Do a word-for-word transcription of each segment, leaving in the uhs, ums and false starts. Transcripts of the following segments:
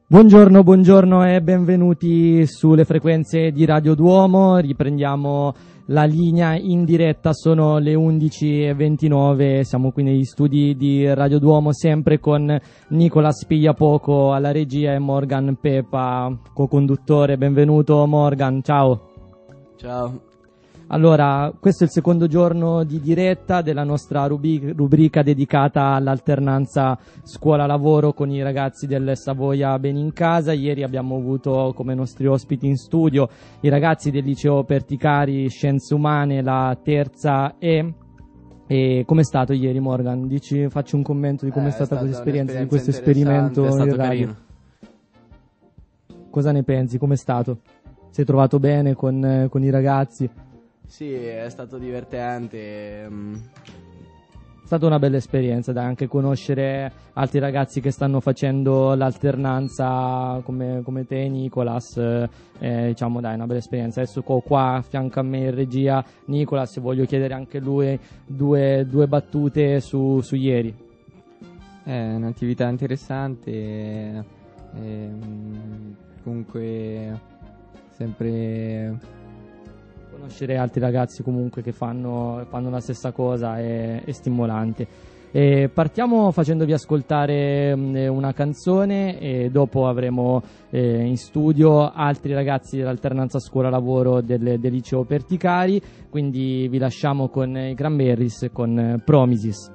Buongiorno, buongiorno e benvenuti sulle frequenze di Radio Duomo. Riprendiamo la linea in diretta, sono le undici e ventinove, siamo qui negli studi di Radio Duomo, sempre con Nicolas Pigliapoco alla regia e Morgan Pepa, co-conduttore. Benvenuto Morgan, ciao. Ciao. Allora, questo è il secondo giorno di diretta della nostra rubrica, rubrica dedicata all'alternanza scuola-lavoro con i ragazzi del Savoia Bene in Casa. Ieri abbiamo avuto come nostri ospiti in studio i ragazzi del liceo Perticari Scienze Umane, la terza E. E com'è stato ieri, Morgan? Dici, facci un commento di com'è eh, stata questa esperienza, di questo esperimento esperimento in radio. Carino. Cosa ne pensi? Com'è stato? Sei trovato bene con, con i ragazzi? Sì, è stato divertente. È stata una bella esperienza, dai, anche conoscere altri ragazzi che stanno facendo l'alternanza come, come te e Nicolas, eh, diciamo dai, una bella esperienza. Adesso qua, qua a fianco a me in regia Nicolas, voglio chiedere anche lui due, due battute su, su ieri. È un'attività interessante, e, e, comunque sempre... Conoscere altri ragazzi comunque che fanno, fanno la stessa cosa è, è stimolante. E partiamo facendovi ascoltare mh, una canzone e dopo avremo eh, in studio altri ragazzi dell'alternanza scuola-lavoro del, del liceo Perticari, quindi vi lasciamo con i Cranberries con eh, Promises.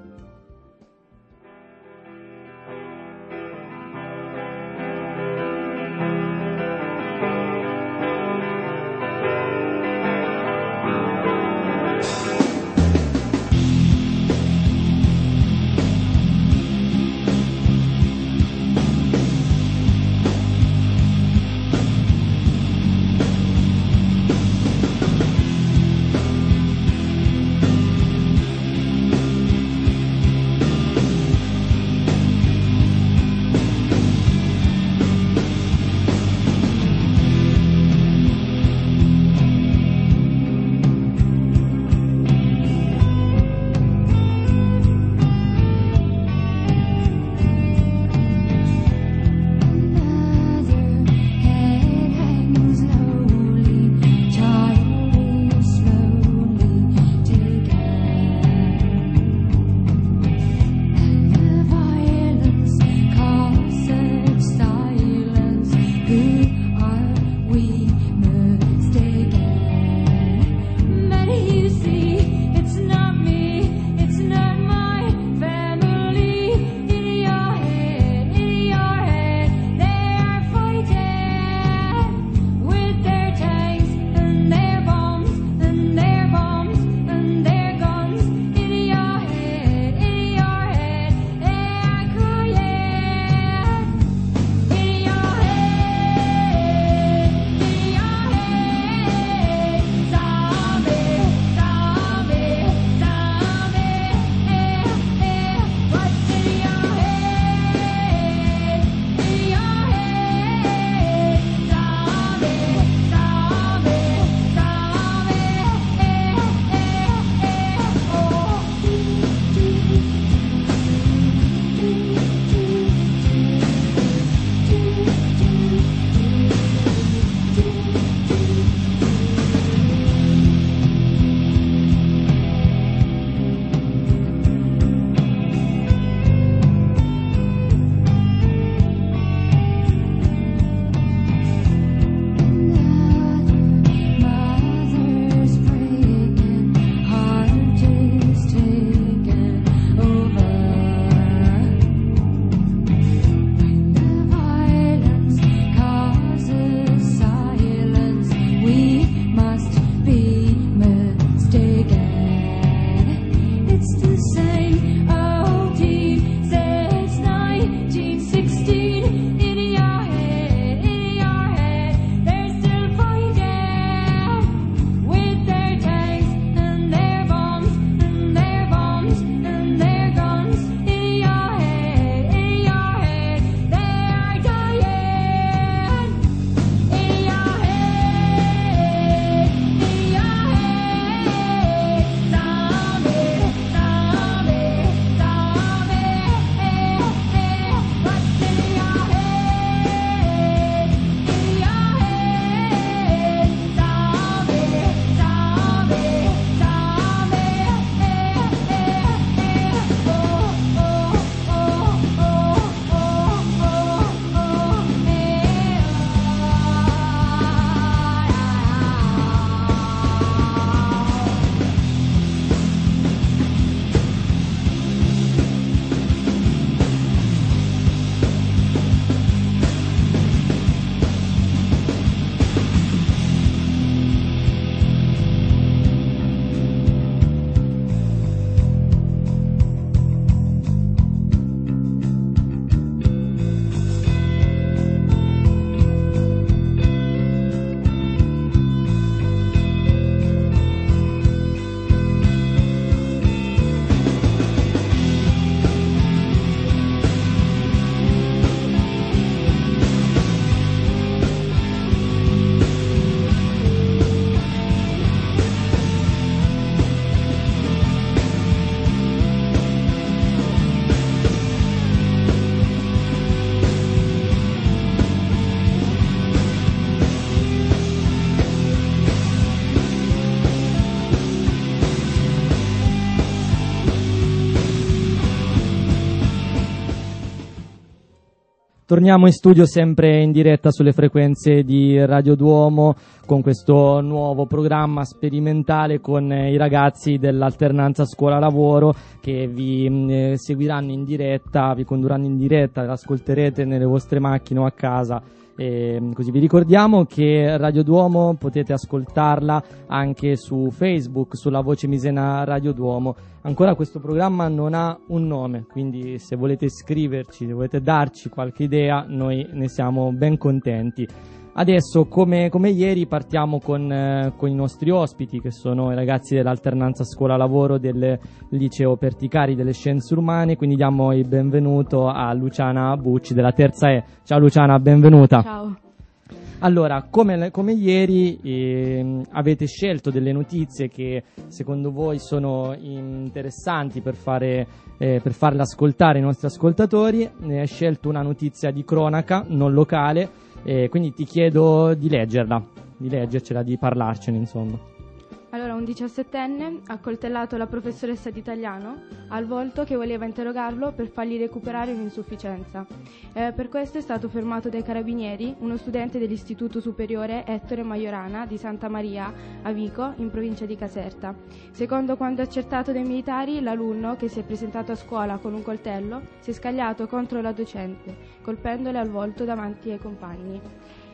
Torniamo in studio sempre in diretta sulle frequenze di Radio Duomo con questo nuovo programma sperimentale con i ragazzi dell'alternanza scuola-lavoro che vi eh, seguiranno in diretta, vi condurranno in diretta, l'ascolterete nelle vostre macchine o a casa. E così vi ricordiamo che Radio Duomo potete ascoltarla anche su Facebook, sulla voce Misena Radio Duomo. Ancora questo programma non ha un nome, quindi se volete scriverci, se volete darci qualche idea, noi ne siamo ben contenti. Adesso, come, come ieri, partiamo con, eh, con i nostri ospiti, che sono i ragazzi dell'alternanza scuola-lavoro del liceo Perticari delle Scienze Umane, quindi diamo il benvenuto a Luciana Bucci della terza E. Ciao Luciana, benvenuta. Ciao. Allora, come, come ieri eh, avete scelto delle notizie che secondo voi sono interessanti per, fare, eh, per farle ascoltare ai nostri ascoltatori, ne hai scelto una notizia di cronaca, non locale, eh, quindi ti chiedo di leggerla, di leggercela, di parlarcene insomma. Allora, un diciassettenne ha accoltellato la professoressa di italiano al volto che voleva interrogarlo per fargli recuperare un'insufficienza. Eh, per questo è stato fermato dai carabinieri uno studente dell'istituto superiore Ettore Majorana di Santa Maria a Vico, in provincia di Caserta. Secondo quanto accertato dai militari, l'alunno, che si è presentato a scuola con un coltello, si è scagliato contro la docente, colpendole al volto davanti ai compagni.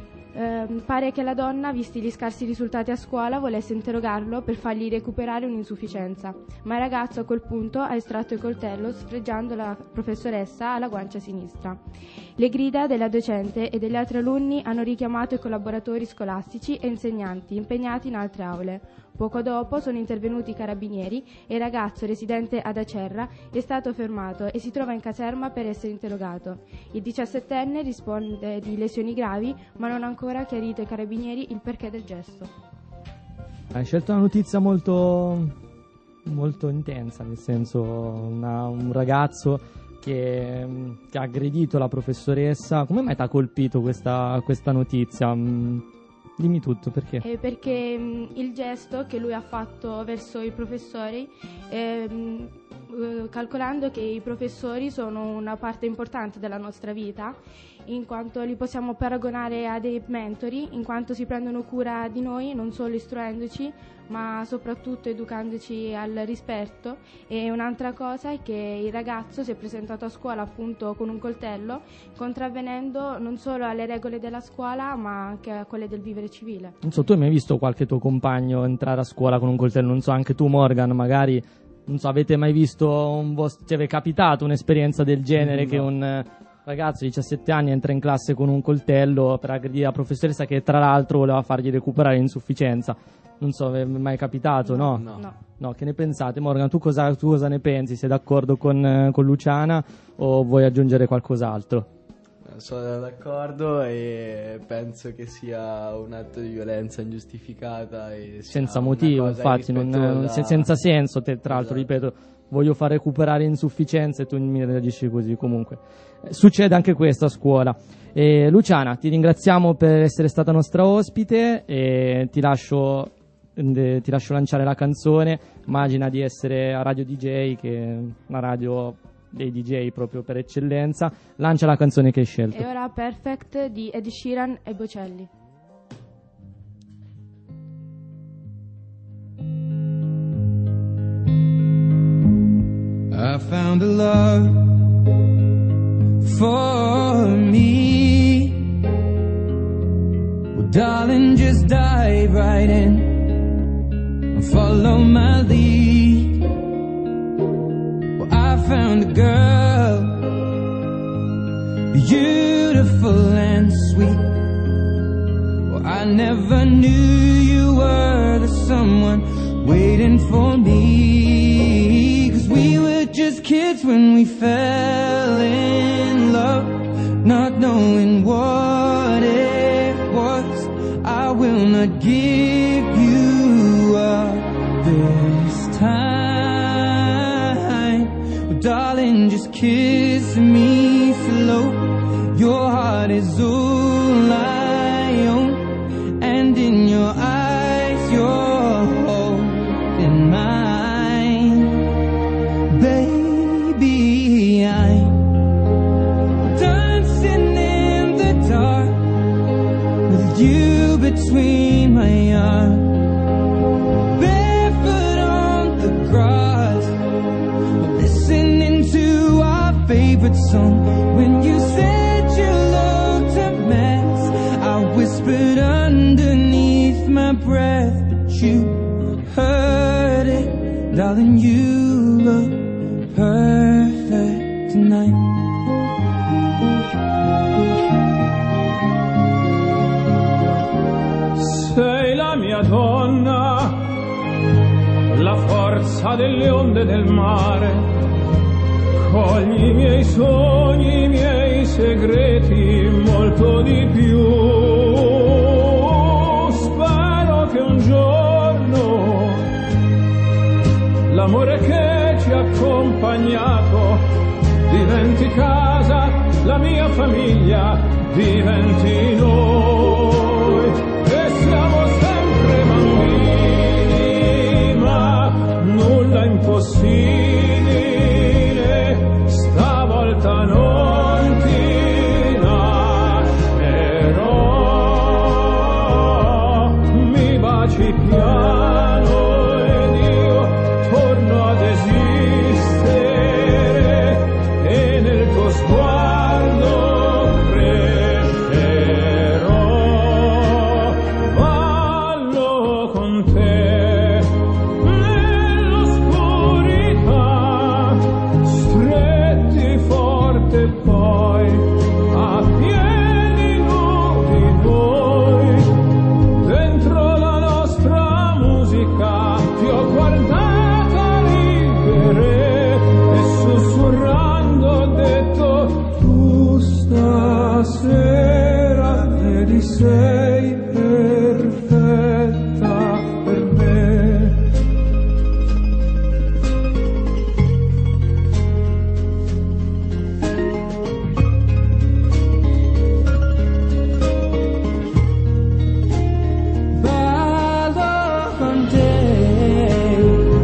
Eh, pare che la donna, visti gli scarsi risultati a scuola, volesse interrogarlo per fargli recuperare un'insufficienza, ma il ragazzo a quel punto ha estratto il coltello sfregiando la professoressa alla guancia sinistra. Le grida della docente e degli altri alunni hanno richiamato i collaboratori scolastici e insegnanti impegnati in altre aule. Poco dopo sono intervenuti i carabinieri e il ragazzo, residente ad Acerra, è stato fermato e si trova in caserma per essere interrogato. Il diciassettenne risponde di lesioni gravi, ma non ha ancora chiarito ai carabinieri il perché del gesto. Hai scelto una notizia molto, molto intensa, nel senso una, un ragazzo che, che ha aggredito la professoressa. Come mai ti ha colpito questa, questa notizia? Dimmi tutto, perché? Eh, perché mh, il gesto che lui ha fatto verso i professori, eh, mh, eh, calcolando che i professori sono una parte importante della nostra vita, in quanto li possiamo paragonare a dei mentori, in quanto si prendono cura di noi, non solo istruendoci, ma soprattutto educandoci al rispetto. E un'altra cosa è che il ragazzo si è presentato a scuola appunto con un coltello, contravvenendo non solo alle regole della scuola ma anche a quelle del vivere civile. Non so, tu hai mai visto qualche tuo compagno entrare a scuola con un coltello? Non so, anche tu Morgan, magari, non so, avete mai visto un vostro, ti è capitato un'esperienza del genere, no, che un ragazzo di diciassette anni entra in classe con un coltello per aggredire la professoressa che tra l'altro voleva fargli recuperare l'insufficienza? Non so, è mai capitato, no? No. No. No, che ne pensate? Morgan, tu cosa, tu cosa ne pensi? Sei d'accordo con, con Luciana o vuoi aggiungere qualcos'altro? Sono d'accordo e penso che sia un atto di violenza ingiustificata e senza motivo, infatti, non, non, se, senza senso. Te, tra l'altro, esatto. Ripeto, voglio far recuperare insufficienze e tu mi reagisci così. Comunque eh, succede anche questo a scuola. eh, Luciana, ti ringraziamo per essere stata nostra ospite e ti lascio eh, ti lascio lanciare la canzone. Immagina di essere a Radio D J, che è una radio dei D J proprio per eccellenza. Lancia la canzone che hai scelto. E ora Perfect di Ed Sheeran e Bocelli. I found a love for me. Well, darling, just dive right in and follow my lead. Well, I found a girl, beautiful and sweet. Well, I never knew you were the someone waiting for me. 'Cause we were just kids when we fell in love, not knowing what it was. I will not give you up this time. Well, darling, just kiss me slow. Your heart is all I own, and in your eyes you're holding mine. Baby, I'm dancing in with you between my arms, barefoot on the grass, listening to our favorite song. When you said you looked a mess, I whispered underneath my breath, but you heard it, darling, you look perfect tonight. Sei la mia donna, la forza delle onde del mare, cogli i miei sogni, i miei segreti, molto di più. Spero che un giorno l'amore che ci ha accompagnato diventi casa, la mia famiglia diventi noi, e siamo sempre bambini, ma nulla impossibile, stavolta non ti lascerò, mi baci piano ed io torno ad esistere, e nel tuo sguardo crescerò, ballo con te nell'oscurità, stretti forte poi a piedi nudi noi, dentro la nostra musica ti ho guardata ridere e sussurrando ho detto tu stasera vedi sei perfetta per me. Ballo con te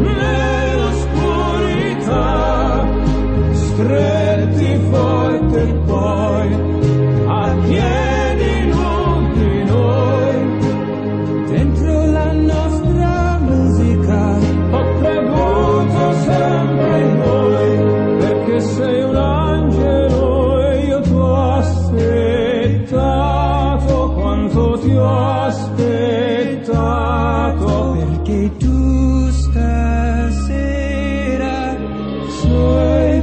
nell'oscurità, stretti forte poi a piedi nudi noi, dentro la nostra musica ho creduto sempre in noi, perché sei un angelo e io ti ho aspettato, quanto ti ho aspettato, perché tu stasera sei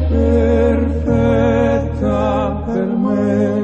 perfetta per me.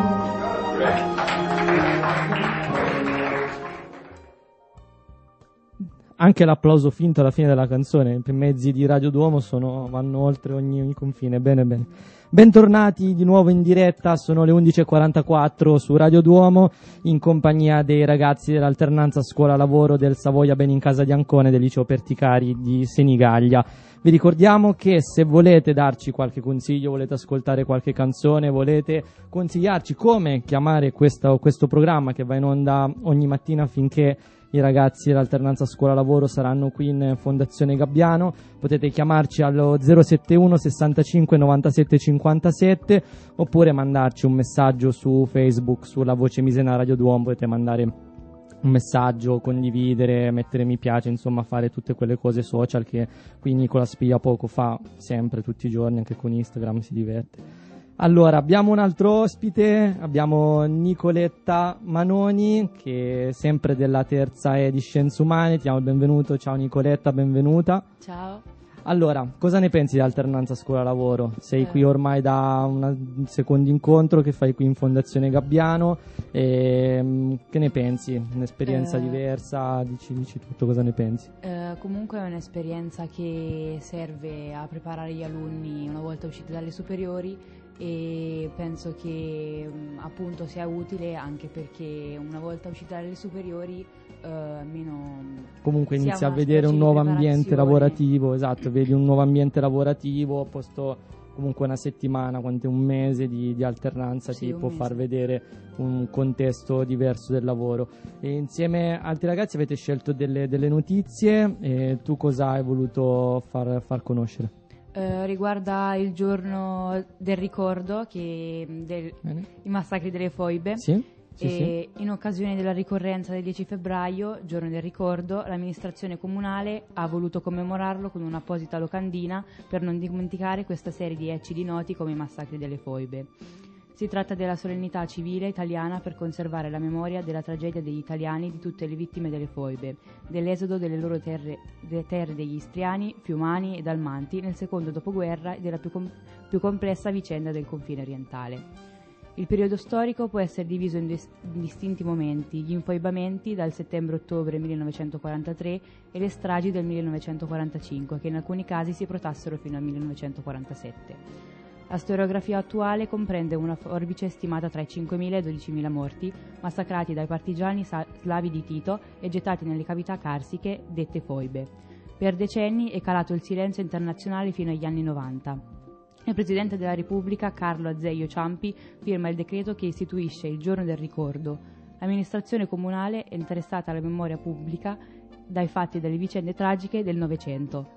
Anche l'applauso finto alla fine della canzone, i mezzi di Radio Duomo sono, vanno oltre ogni, ogni confine. Bene, bene. Bentornati di nuovo in diretta, sono le undici e quarantaquattro su Radio Duomo, in compagnia dei ragazzi dell'alternanza scuola-lavoro del Savoia Benincasa di Ancona e del liceo Perticari di Senigallia. Vi ricordiamo che se volete darci qualche consiglio, volete ascoltare qualche canzone, volete consigliarci come chiamare questo, questo programma che va in onda ogni mattina finché i ragazzi dell'alternanza scuola-lavoro saranno qui in Fondazione Gabbiano, potete chiamarci allo zero sette uno sessantacinque novantasette cinquantasette oppure mandarci un messaggio su Facebook, sulla voce Misena Radio Duomo, potete mandare un messaggio, condividere, mettere mi piace, insomma fare tutte quelle cose social che qui Nicola Spia poco fa, sempre, tutti i giorni, anche con Instagram si diverte. Allora, abbiamo un altro ospite, abbiamo Nicoletta Manoni, che è sempre della terza E di Scienze Umane. Ti diamo il benvenuto. Ciao Nicoletta, benvenuta. Ciao. Allora, cosa ne pensi di alternanza scuola-lavoro? Sei Eh. qui ormai da una- un secondo incontro che fai qui in Fondazione Gabbiano. E, mm, che ne pensi? Un'esperienza Eh. diversa? Dici, dici tutto, cosa ne pensi? Eh, comunque è un'esperienza che serve a preparare gli alunni una volta usciti dalle superiori, e penso che mh, appunto sia utile anche perché una volta usciti dalle superiori eh, almeno Comunque si ha inizi a una vedere specie un di nuovo ambiente preparazione. lavorativo, esatto, vedi un nuovo ambiente lavorativo, posto comunque una settimana, quanto è un mese di, di alternanza, Sì, ti un può mese. far vedere un contesto diverso del lavoro. E insieme a altri ragazzi avete scelto delle, delle notizie, e tu cosa hai voluto far, far conoscere? Eh, riguarda il giorno del ricordo, che del, Bene. i massacri delle foibe. Sì? Sì, e in occasione della ricorrenza del dieci febbraio, giorno del ricordo, l'amministrazione comunale ha voluto commemorarlo con un'apposita locandina per non dimenticare questa serie di eccidi noti come i massacri delle foibe. Si tratta della solennità civile italiana per conservare la memoria della tragedia degli italiani di tutte le vittime delle foibe, dell'esodo delle loro terre, delle terre degli istriani, fiumani e dalmanti nel secondo dopoguerra e della più, com- più complessa vicenda del confine orientale. Il periodo storico può essere diviso in, dis- in distinti momenti: gli infoibamenti dal settembre-ottobre millenovecentoquarantatré e le stragi del millenovecentoquarantacinque, che in alcuni casi si protrassero fino al millenovecentoquarantasette. La storiografia attuale comprende una forbice stimata tra i cinquemila e i dodicimila morti, massacrati dai partigiani sa- slavi di Tito e gettati nelle cavità carsiche dette foibe. Per decenni è calato il silenzio internazionale fino agli anni novanta. Il Presidente della Repubblica, Carlo Azeglio Ciampi, firma il decreto che istituisce il Giorno del Ricordo. L'amministrazione comunale è interessata alla memoria pubblica dai fatti e dalle vicende tragiche del Novecento.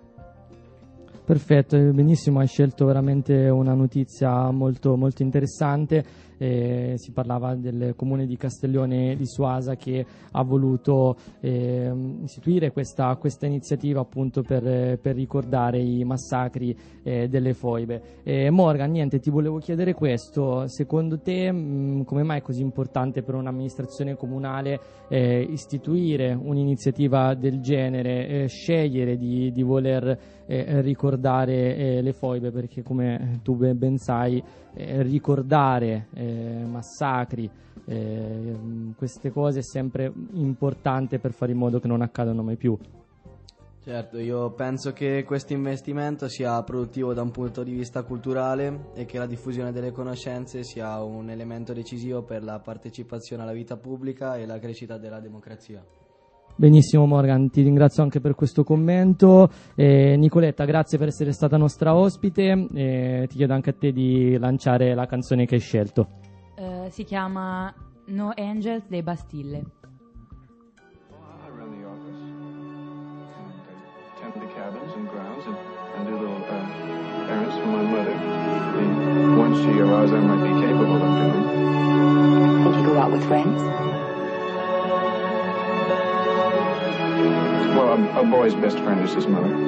Perfetto, benissimo, hai scelto veramente una notizia molto, molto interessante. Eh, si parlava del comune di Castiglione di Suasa che ha voluto eh, istituire questa, questa iniziativa appunto per, per ricordare i massacri eh, delle foibe. Eh, Morgan, niente, ti volevo chiedere questo: secondo te mh, come mai è così importante per un'amministrazione comunale eh, istituire un'iniziativa del genere, eh, scegliere di, di voler eh, ricordare eh, le foibe? Perché come tu ben sai eh, ricordare eh, massacri, eh, queste cose è sempre importante per fare in modo che non accadano mai più. Certo, io penso che questo investimento sia produttivo da un punto di vista culturale e che la diffusione delle conoscenze sia un elemento decisivo per la partecipazione alla vita pubblica e la crescita della democrazia. Benissimo Morgan, ti ringrazio anche per questo commento. Eh, Nicoletta, grazie per essere stata nostra ospite. Eh, ti chiedo anche a te di lanciare la canzone che hai scelto. Uh, si chiama No Angels dei Bastille. I run the office and uh, tend the cabins and grounds and, and do little uh, errands for my mother. And once she arrives, I might be capable of doing. Did you go out with friends? Well, a, a boy's best friend is his mother.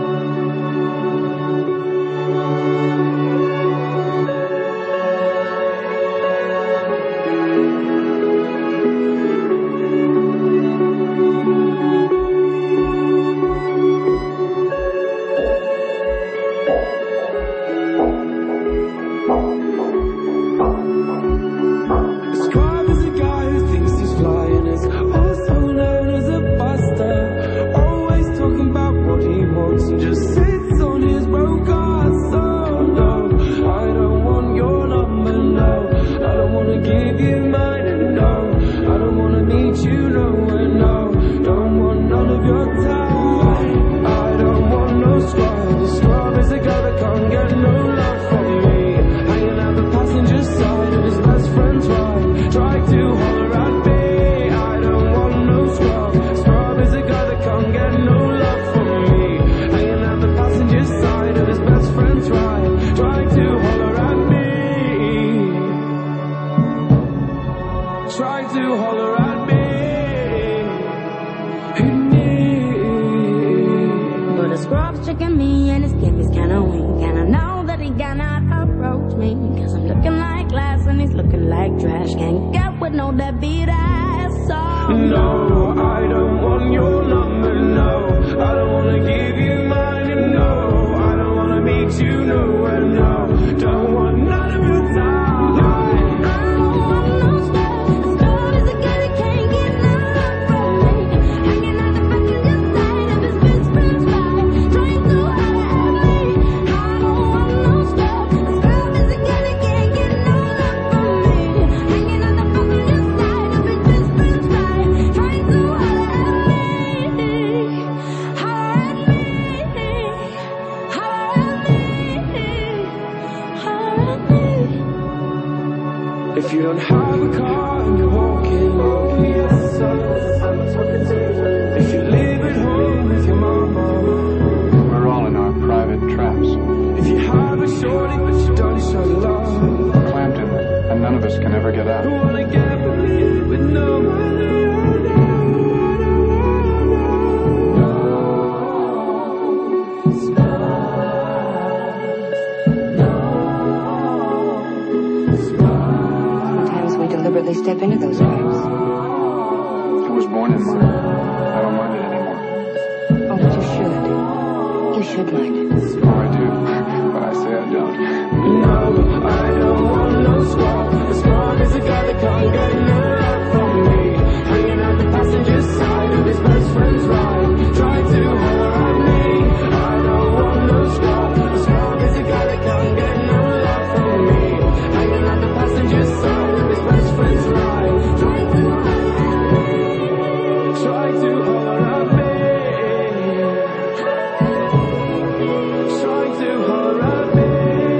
If you don't have a car and you're walking, yes, if you live at home with your mama, We're all in our private traps, if you have a shorty but you don't show love, clamped in it, and none of us can ever get out. wanna get with me mind those waves. It was born in mine. I don't mind it anymore. Oh, but you should. You should mind it. Oh, I do, but I say I don't. No, I don't want no squad. The squad is a guy that can't get enough from me. Hanging out the passenger side of his best friend's ride, trying to holler at me. I don't want no squad. The squad is a guy that can't get no love from me. Hanging out the passenger side of his best friend's ride, trying to try to holler at me. Trying to holler at me.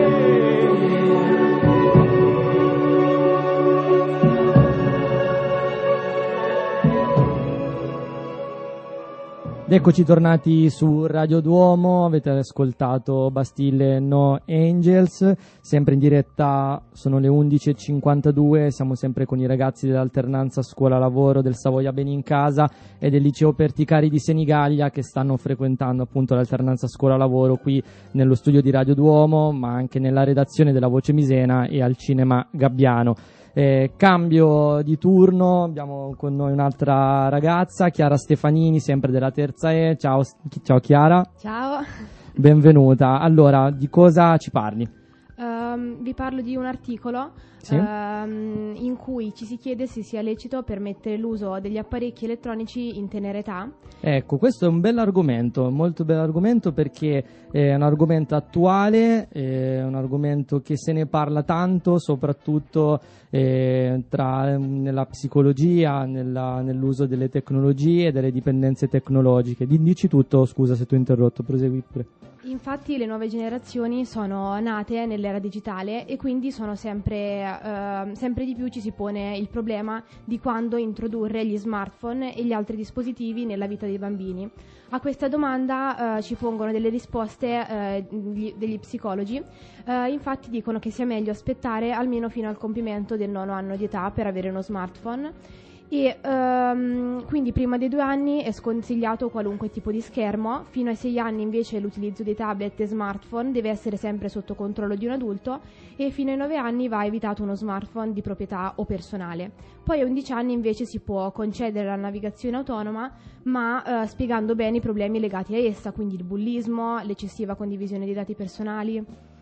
Ed eccoci tornati su Radio Duomo, avete ascoltato Bastille No Angels, sempre in diretta, sono le undici e cinquantadue, siamo sempre con i ragazzi dell'alternanza scuola-lavoro del Savoia Benincasa e del liceo Perticari di Senigallia che stanno frequentando appunto l'alternanza scuola-lavoro qui nello studio di Radio Duomo, ma anche nella redazione della Voce Misena e al Cinema Gabbiano. Eh, cambio di turno, abbiamo con noi un'altra ragazza, Chiara Stefanini, sempre della terza E. Ciao, ciao Chiara. Ciao. Benvenuta. Allora, di cosa ci parli? Um, vi parlo di un articolo Sì. um, in cui ci si chiede se sia lecito permettere l'uso degli apparecchi elettronici in tenera età. Ecco, questo è un bell'argomento, molto bell'argomento perché è un argomento attuale, è un argomento che se ne parla tanto, soprattutto eh, tra, nella psicologia, nella, nell'uso delle tecnologie e delle dipendenze tecnologiche. Dici tutto, scusa se ti ho interrotto, prosegui pure. Infatti le nuove generazioni sono nate nell'era digitale e quindi sono sempre, eh, sempre di più ci si pone il problema di quando introdurre gli smartphone e gli altri dispositivi nella vita dei bambini. A questa domanda eh, ci pongono delle risposte eh, gli, degli psicologi, eh, infatti dicono che sia meglio aspettare almeno fino al compimento del nono anno di età per avere uno smartphone. E um, quindi prima dei due anni è sconsigliato qualunque tipo di schermo, fino ai sei anni invece l'utilizzo di tablet e smartphone deve essere sempre sotto controllo di un adulto e fino ai nove anni va evitato uno smartphone di proprietà o personale. Poi a undici anni invece si può concedere la navigazione autonoma, ma uh, spiegando bene i problemi legati a essa, quindi il bullismo, l'eccessiva condivisione di dati personali.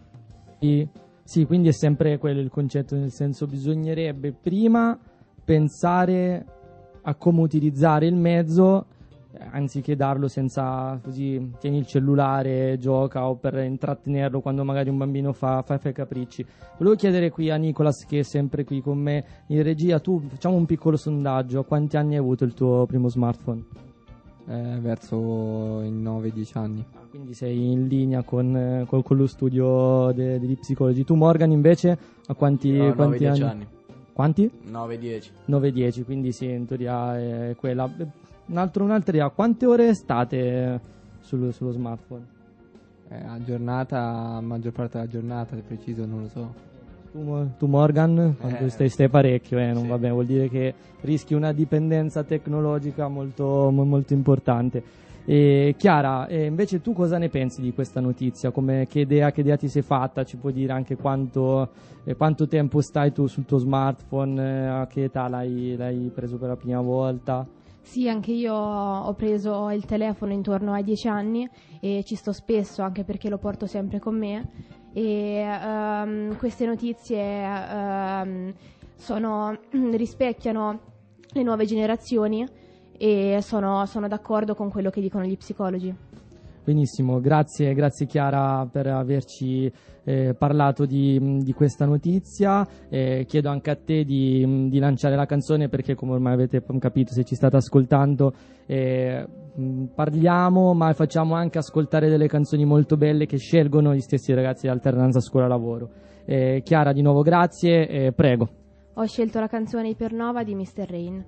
Sì, sì, quindi è sempre quello il concetto, nel senso bisognerebbe prima pensare a come utilizzare il mezzo anziché darlo senza, così tieni il cellulare, gioca, o per intrattenerlo quando magari un bambino fa, fa, fa i capricci. Volevo chiedere qui a Nicolas, che è sempre qui con me in regia, tu facciamo un piccolo sondaggio: quanti anni hai avuto il tuo primo smartphone? Eh, verso i nove dieci anni. Ah, quindi sei in linea con, con, con lo studio de, degli psicologi. Tu Morgan invece a quanti, Io ho quanti nove dieci anni? anni. Quanti? nove dieci. nove dieci, quindi sì, in teoria è quella. Un altro, un'altra idea, quante ore state sullo, sullo smartphone? Eh, a giornata, maggior parte della giornata, se preciso non lo so. Tu, tu Morgan, Eh, stai, stai parecchio, eh, non sì. vabbè, vuol dire che rischi una dipendenza tecnologica molto, mo- molto importante. E Chiara, eh, invece tu cosa ne pensi di questa notizia? Come, che, idea, che idea ti sei fatta? Ci puoi dire anche quanto, eh, quanto tempo stai tu sul tuo smartphone? Eh, a che età l'hai, l'hai preso per la prima volta? Sì, anche io ho preso il telefono intorno ai dieci anni e ci sto spesso, anche perché lo porto sempre con me. E um, queste notizie um, sono, rispecchiano le nuove generazioni e sono, sono d'accordo con quello che dicono gli psicologi. Benissimo, grazie, grazie Chiara per averci eh, parlato di, di questa notizia. Eh, chiedo anche a te di, di lanciare la canzone, perché come ormai avete capito, se ci state ascoltando, eh, parliamo ma facciamo anche ascoltare delle canzoni molto belle che scelgono gli stessi ragazzi di alternanza scuola-lavoro. Eh, Chiara, di nuovo grazie, eh, prego. Ho scelto la canzone Ipernova di mister Rain.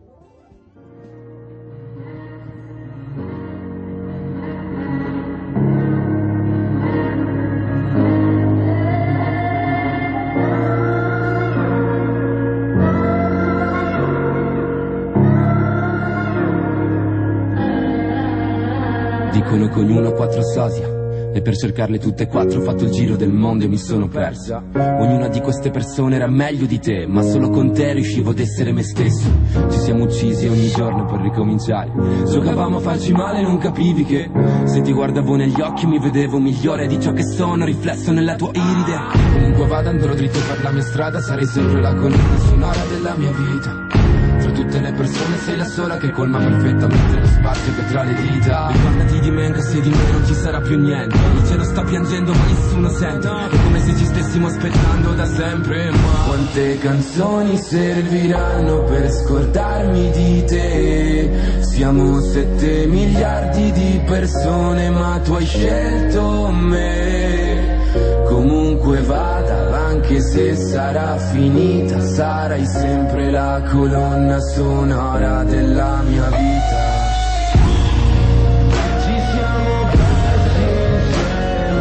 Dicono che ognuno ha quattro sosia, E per cercarle tutte e quattro ho fatto il giro del mondo e mi sono perso. Ognuna di queste persone era meglio di te, ma solo con te riuscivo ad essere me stesso. Ci siamo uccisi ogni giorno per ricominciare. Giocavamo a farci male e non capivi che se ti guardavo negli occhi mi vedevo migliore di ciò che sono, riflesso nella tua iride. Comunque vado, andrò dritto per la mia strada, sarei sempre la colonna sonora della mia vita. Tra tutte le persone sei la sola che colma perfettamente lo spazio che tra le dita. Ricordati di me anche se di me non ci sarà più niente. Il cielo sta piangendo ma nessuno sente. È come se ci stessimo aspettando da sempre. Ma quante canzoni serviranno per scordarmi di te? Siamo sette miliardi di persone ma tu hai scelto me. Comunque vada, anche se sarà finita, sarai sempre la colonna sonora della mia vita. Ci siamo persi insieme.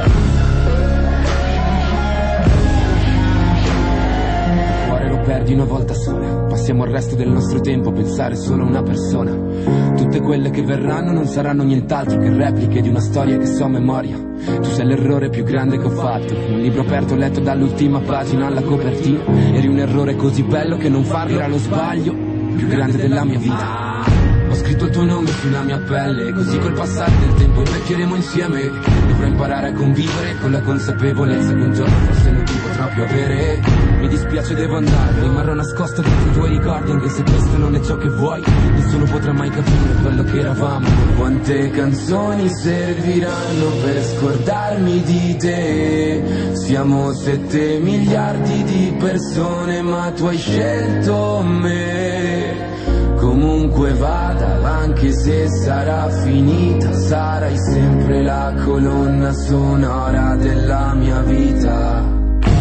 Il cuore lo perdi una volta sola. Passiamo il resto del nostro tempo a pensare solo a una persona. Tutte quelle che verranno non saranno nient'altro che repliche di una storia che so a memoria. Tu sei l'errore più grande che ho fatto. Un libro aperto letto dall'ultima pagina alla copertina. Eri un errore così bello che non farlo era lo sbaglio più grande della mia vita. Ho scritto il tuo nome sulla mia pelle, così col passare del tempo invecchieremo insieme. Dovrò imparare a convivere con la consapevolezza che un giorno forse non ti potrò più avere. Mi dispiace, devo andare, rimarrò nascosto dentro i tuoi ricordi, anche se questo non è ciò che vuoi. Nessuno potrà mai capire quello che eravamo. Quante canzoni serviranno per scordarmi di te? Siamo sette miliardi di persone ma tu hai scelto me. Comunque vada, anche se sarà finita, sarai sempre la colonna sonora della mia vita.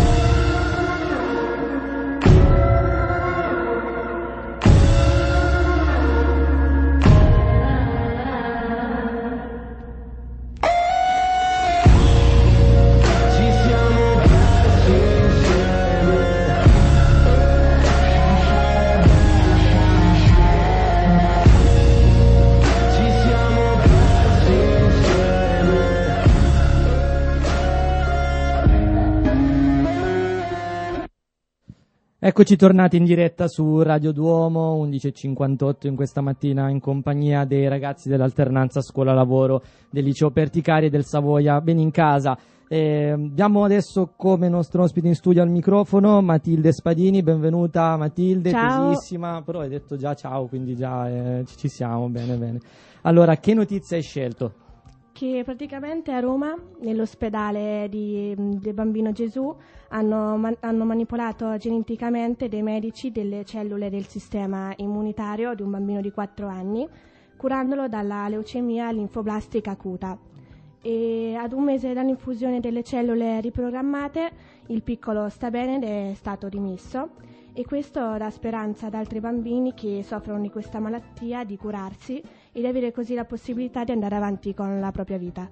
Eccoci tornati in diretta su Radio Duomo, undici e cinquantotto in questa mattina in compagnia dei ragazzi dell'alternanza scuola-lavoro del Liceo Perticari e del Savoia Benincasa. Eh, abbiamo adesso come nostro ospite in studio al microfono Matilde Spadini. Benvenuta Matilde, ciao. tesissima, però hai detto già ciao, quindi già eh, ci siamo, bene bene. Allora, che notizia hai scelto? Che praticamente a Roma, nell'ospedale di, del Bambino Gesù, hanno, man, hanno manipolato geneticamente dei medici delle cellule del sistema immunitario di un bambino di quattro anni, curandolo dalla leucemia linfoblastica acuta. E ad un mese dall'infusione delle cellule riprogrammate, il piccolo sta bene ed è stato rimesso, e questo dà speranza ad altri bambini che soffrono di questa malattia di curarsi e di avere così la possibilità di andare avanti con la propria vita.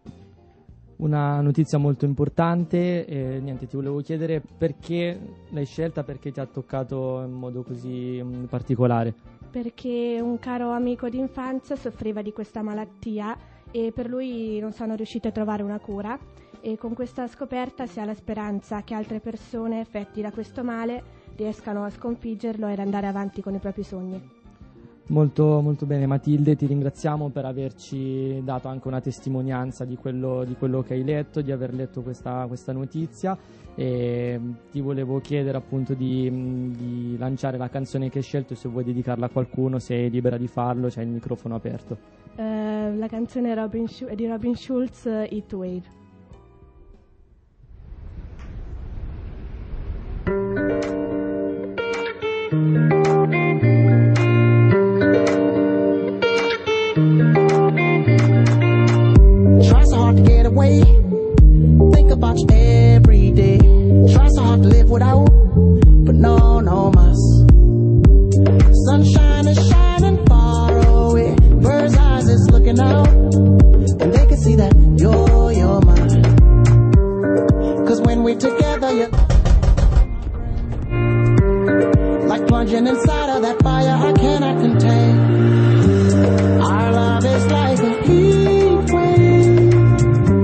Una notizia molto importante, eh, niente, ti volevo chiedere perché l'hai scelta, perché ti ha toccato in modo così um, particolare. Perché un caro amico di infanzia soffriva di questa malattia e per lui non sono riusciti a trovare una cura, e con questa scoperta si ha la speranza che altre persone affetti da questo male riescano a sconfiggerlo ed andare avanti con i propri sogni. Molto, molto bene Matilde, ti ringraziamo per averci dato anche una testimonianza di quello, di quello che hai letto, di aver letto questa, questa notizia, e ti volevo chiedere appunto di, di lanciare la canzone che hai scelto, se vuoi dedicarla a qualcuno, sei libera di farlo, c'hai il microfono aperto. Uh, la canzone Robin Sch- è di Robin Schulz, uh, Heat Wave. Try so hard to get away, think about you every day. Try so hard to live without, but no, no mas. Sunshine is shining far away, bird's eyes is looking out, and they can see that you're, you're mine. Cause when we're together, you're like plunging inside of that fire I cannot contain. Our love is like a heat wave,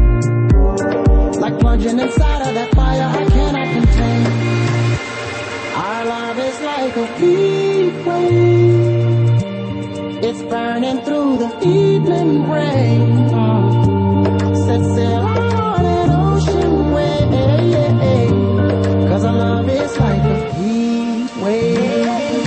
Like plunging inside of that fire I cannot contain. Our love is like a heat wave. It's burning through the evening rain. Set sail on an ocean wave. Cause our love is like a heat wave.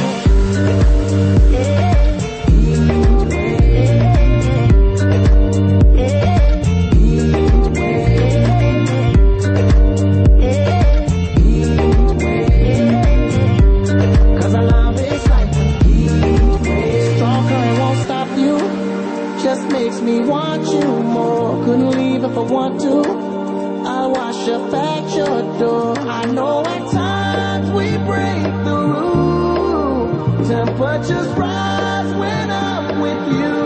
Makes me want you more. Couldn't leave if I want to. I'll wash up at your door. I know at times we break the rules. Temperatures rise when I'm with you.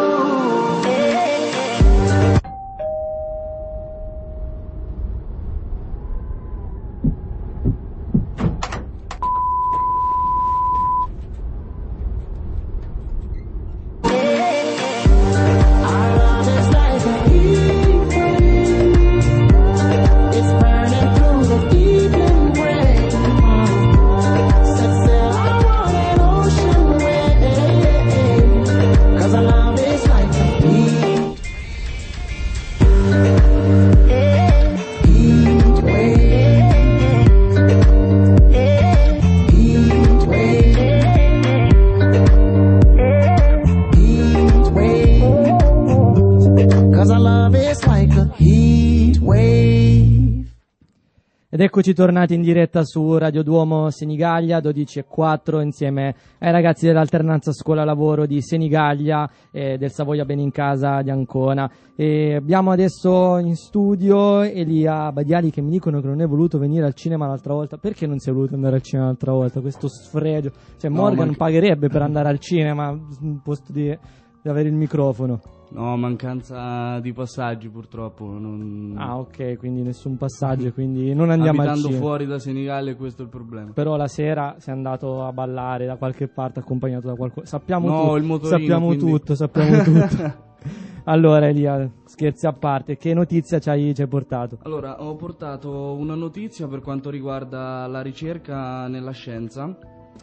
Ed eccoci tornati in diretta su Radio Duomo Senigallia, dodici e quattro, insieme ai ragazzi dell'alternanza scuola-lavoro di Senigallia e del Savoia Benincasa di Ancona. E abbiamo adesso in studio Elia Badiali, che mi dicono che non è voluto venire al cinema l'altra volta. Perché non sei voluto andare al cinema l'altra volta? Questo sfregio. Cioè No, Morgan manca- pagherebbe per andare al cinema al posto di, di avere il microfono. No, mancanza di passaggi purtroppo. Non... Ah, ok, quindi nessun passaggio, quindi non andiamo al Abitando cinema. fuori da Senigallia, questo è il problema. Però la sera sei andato a ballare da qualche parte accompagnato da qualcuno. Sappiamo, No, tu- il motorino, sappiamo quindi- tutto, sappiamo tutto. Allora Elia, scherzi a parte, che notizia ci hai, ci hai portato? Allora, ho portato una notizia per quanto riguarda la ricerca nella scienza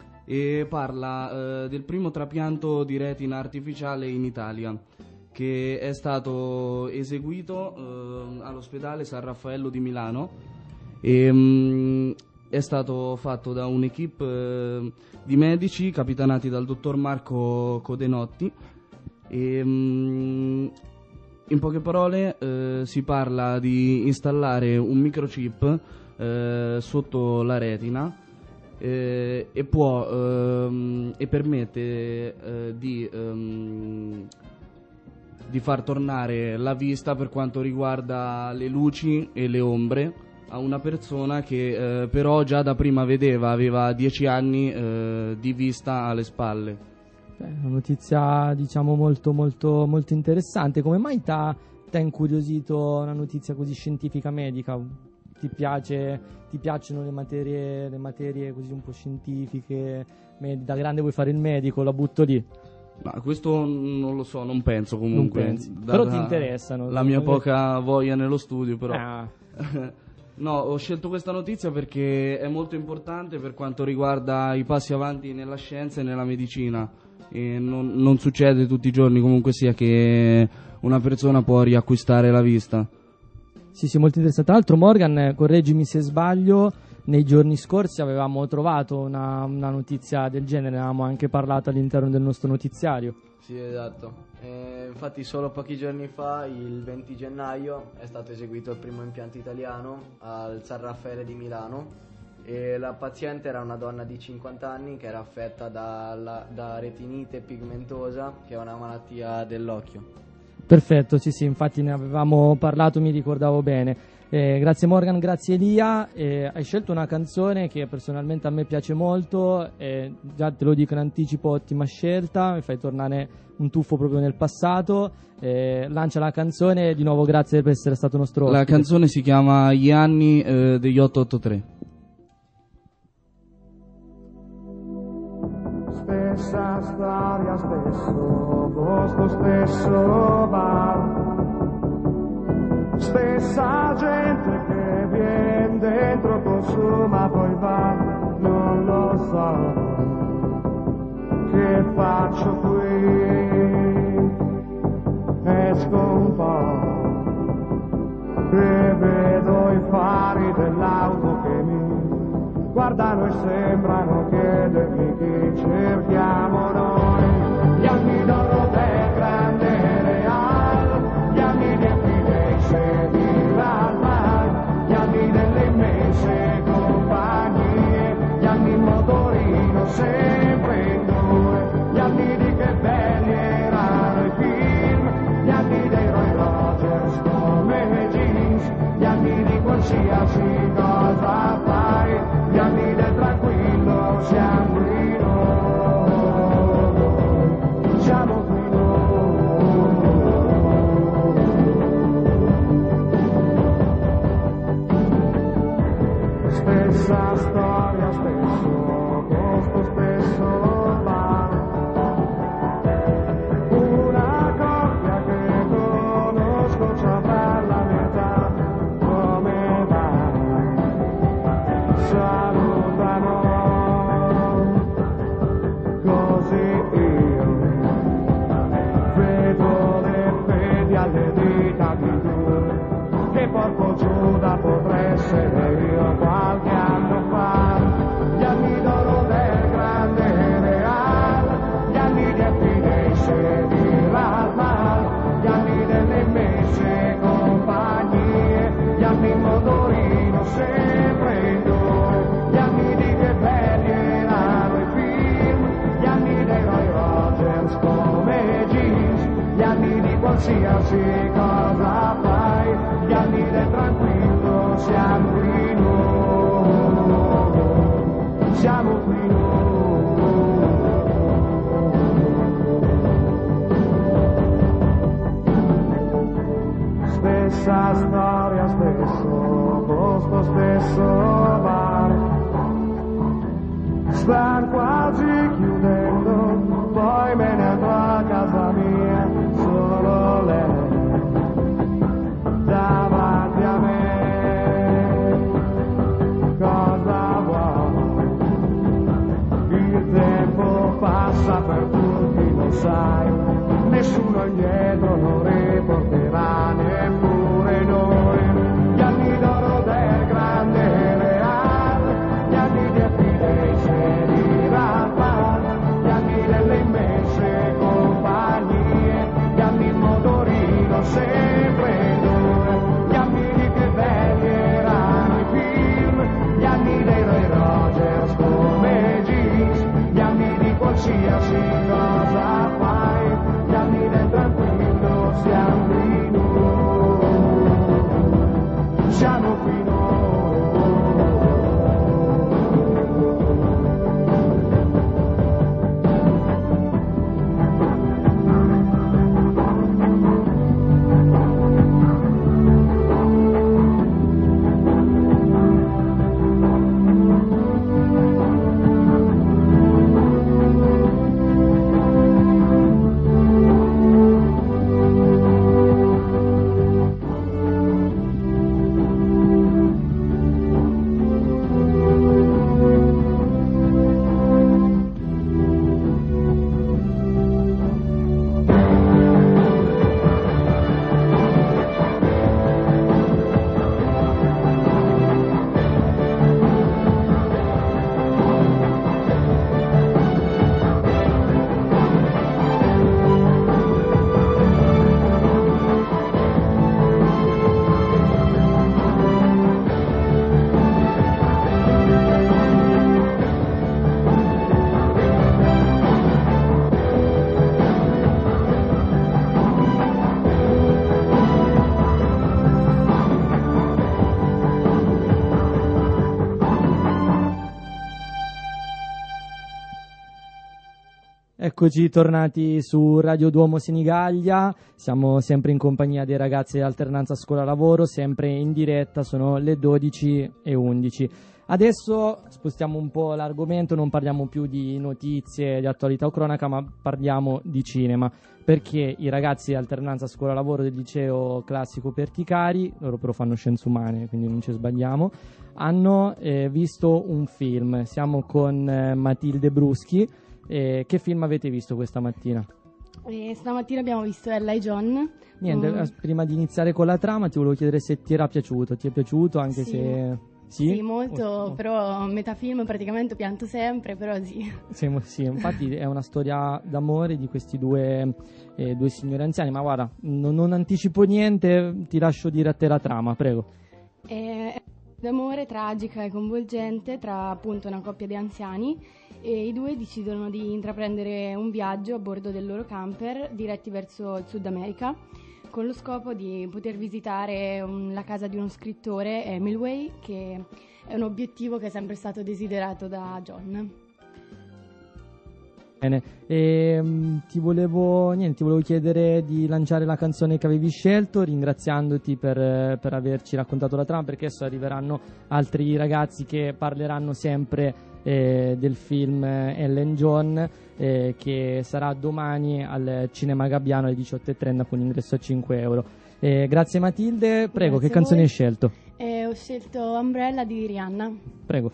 e parla eh, del primo trapianto di retina artificiale in Italia, che è stato eseguito eh, all'ospedale San Raffaello di Milano e mh, è stato fatto da un'equipe eh, di medici capitanati dal dottor Marco Codenotti e mh, in poche parole eh, si parla di installare un microchip eh, sotto la retina eh, e può ehm, e permette eh, di ehm, di far tornare la vista per quanto riguarda le luci e le ombre a una persona che eh, però già da prima vedeva, aveva dieci anni eh, di vista alle spalle. Beh, una notizia diciamo molto molto molto interessante. Come mai ti ha incuriosito una notizia così scientifica medica? Ti piace, ti piacciono le materie, le materie così un po' scientifiche? Med- da grande vuoi fare il medico, la butto lì. Ma questo non lo so, non penso comunque. Non pensi. Data Però ti interessano. La mia poca voglia nello studio, però. Ah. No, ho scelto questa notizia perché è molto importante per quanto riguarda i passi avanti nella scienza e nella medicina. E non, non succede tutti i giorni comunque sia che una persona può riacquistare la vista. Sì, sì, molto interessante. Tra l'altro Morgan, correggimi se sbaglio, nei giorni scorsi avevamo trovato una, una notizia del genere, ne avevamo anche parlato all'interno del nostro notiziario. Sì, esatto. Eh, infatti solo pochi giorni fa, il venti gennaio, è stato eseguito il primo impianto italiano al San Raffaele di Milano e la paziente era una donna di cinquanta anni che era affetta dalla, da retinite pigmentosa, che è una malattia dell'occhio. Perfetto, sì sì, infatti ne avevamo parlato, mi ricordavo bene. Eh, grazie Morgan, grazie Elia. Eh, hai scelto una canzone che personalmente a me piace molto, eh, già te lo dico in anticipo, ottima scelta, mi fai tornare un tuffo proprio nel passato. Eh, lancia la canzone, di nuovo grazie per essere stato nostro ospite. La canzone si chiama Gli anni eh, degli otto otto tre. Stessa storia, stesso posto, stesso bar. Stessa gente che viene dentro, consuma, poi va, non lo so che faccio qui. Esco un po' e vedo i fari dell'auto che mi guardano e sembrano chiedermi chi cerchiamo noi. Gli anni d'oro del grande Real, gli anni di Epidei di Ralmar, gli anni delle immense compagnie, gli anni in motorino sempre in due, gli anni di che belli erano i film, gli anni dei Roy Rogers come jeans, gli anni di qualsiasi cosa fai, gli anni del tranquillo siamo qui noi, siamo qui noi. Stessa storia, stesso posto, stesso bar, una coppia che conosco ci avrà la metà, come va? Salutano, così io vedo le fedi alle dita di due, che porco Giuda potrei essere io qualche anno fa. Gli anni d'oro del grande Real, gli anni di Epidei di Ralmar, gli anni delle immense compagnie, gli anni in motorino sempre in due, gli anni di che belli erano i film, gli anni dei Roy Rogers come jeans, gli anni di qualsiasi cosa fai, gli anni del tranquillo siamo qui noi, siamo qui noi. Stessa storia, stesso posto, stesso bar, stan quasi chiudendo, poi me ne andrò a casa mia, solo lei davanti a me. Cosa vuoi? Il tempo passa per tutti, lo sai, nessuno indietro non riporterà neppure noi. Gli anni d'oro del grande Real, gli anni di Epidei di Ralmar, Eccoci tornati su Radio Duomo Senigallia, siamo sempre in compagnia dei ragazzi di Alternanza Scuola-Lavoro, sempre in diretta, sono le dodici e undici. Adesso spostiamo un po' l'argomento, non parliamo più di notizie, di attualità o cronaca, ma parliamo di cinema, perché i ragazzi di Alternanza Scuola-Lavoro del liceo classico Perticari, loro però fanno scienze umane, quindi non ci sbagliamo, hanno eh, visto un film. Siamo con eh, Matilde Bruschi. Eh, che film avete visto questa mattina? E stamattina abbiamo visto Ella e John. Niente, um, prima di iniziare con la trama ti volevo chiedere se ti era piaciuto. Ti è piaciuto anche sì. se... Sì, sì molto, oh, oh. Però a metà film praticamente pianto sempre, però sì. Sì, sì, infatti è una storia d'amore di questi due, eh, due signori anziani, ma guarda, non, non anticipo niente, ti lascio dire a te la trama, prego. È d'amore tragica e coinvolgente tra appunto una coppia di anziani, e i due decidono di intraprendere un viaggio a bordo del loro camper diretti verso il Sud America, con lo scopo di poter visitare un, la casa di uno scrittore, Hemingway, che è un obiettivo che è sempre stato desiderato da John. Bene, e, um, ti, volevo, niente, ti volevo chiedere di lanciare la canzone che avevi scelto, ringraziandoti per, per averci raccontato la trama, perché adesso arriveranno altri ragazzi che parleranno sempre eh, del film Ellen John, eh, che sarà domani al Cinema Gabbiano alle diciotto e trenta con ingresso a cinque euro. Eh, grazie Matilde, prego, Grazie che canzone voi. hai scelto? Eh, ho scelto Umbrella di Rihanna. Prego.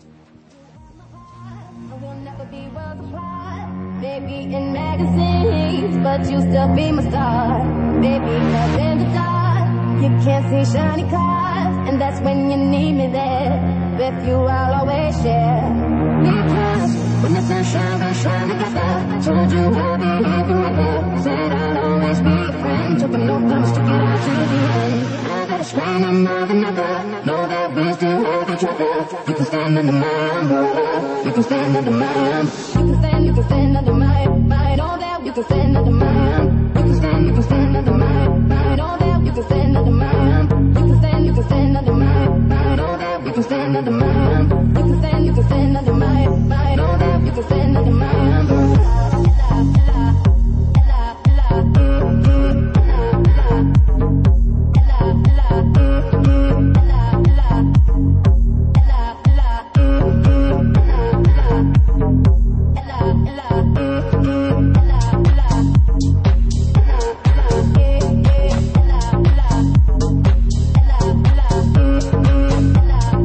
Maybe in magazines, but you still be my star. Baby, love in the dark, you can't see shiny cars, and that's when you need me there. With you, I'll always share. Because when the sun shines, I shine together. Told you I'll be living with you. Said I'll always be your friend. Took a no promise to get out to the end. Now that it's raining more than ever, know that we still have each other. You can stand under my umbrella. You can stand under my umbrella. You can stand, you can stand under my, my, know that you can stand under my, you can stand, you can stand under my, my, know that you can stand under my, you can stand, you can stand under my, my, know that you can stand under my, you can stand, you can stand under my, my, know that you can stand under my umbrella.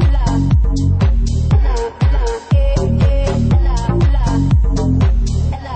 Ella,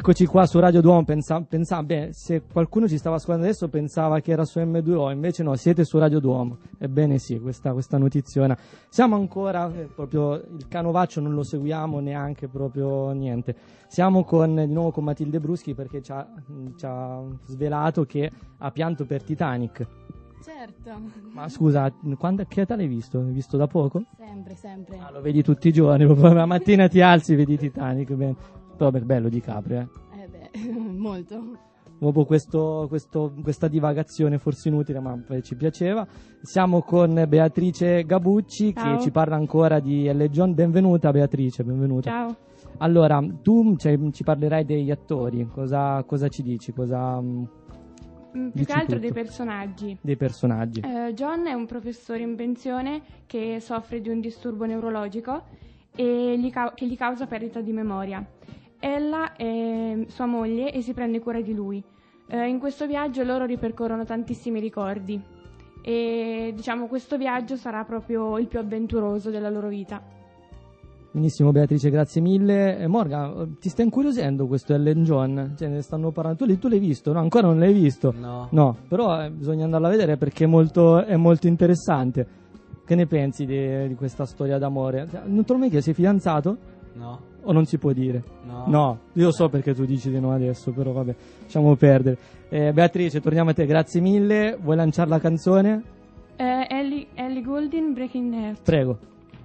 Eccoci qua su Radio Duomo, pensa, pensa, beh, se qualcuno ci stava ascoltando adesso pensava che era su emme due o, invece no, siete su Radio Duomo. Ebbene sì, questa, questa notiziona. Siamo ancora, eh, proprio il canovaccio non lo seguiamo neanche proprio niente. Siamo con, di nuovo con Matilde Bruschi perché ci ha, ci ha svelato che ha pianto per Titanic. Certo. Ma scusa, quando, che età l'hai visto? L'hai visto da poco? Sempre, sempre. Ah, lo vedi tutti i giorni, proprio la mattina ti alzi e vedi Titanic, bene. Però beh, bello DiCaprio, eh. Eh beh, molto. Dopo questo, questo, questa divagazione forse inutile, ma ci piaceva. Siamo con Beatrice Gabucci. Ciao. Che ci parla ancora di Elton John. Benvenuta Beatrice, benvenuta. Ciao. Allora, tu cioè, ci parlerai degli attori, cosa, cosa ci dici? Cosa, Mm, più dici che altro tutto? dei personaggi. Dei personaggi. Eh, John è un professore in pensione che soffre di un disturbo neurologico e gli cau- che gli causa perdita di memoria. Ella è sua moglie e si prende cura di lui. Eh, in questo viaggio loro ripercorrono tantissimi ricordi e diciamo questo viaggio sarà proprio il più avventuroso della loro vita. Benissimo Beatrice, grazie mille. Eh, Morgan, ti sta incuriosendo questo Elton John? Cioè, ne stanno parlando. Tu, l'hai- tu l'hai visto? No, ancora non l'hai visto? No. No, però eh, bisogna andarla a vedere perché è molto, è molto interessante. Che ne pensi di, di questa storia d'amore? Cioè, non te l'ho mai chiesto, sei fidanzato? No. O non si può dire? No. No, io so perché tu dici di no adesso, però vabbè, lasciamo perdere. Eh, Beatrice, torniamo a te, grazie mille. Vuoi lanciare la canzone? Eh, Ellie, Ellie Goulding, Breaking Heart. Prego.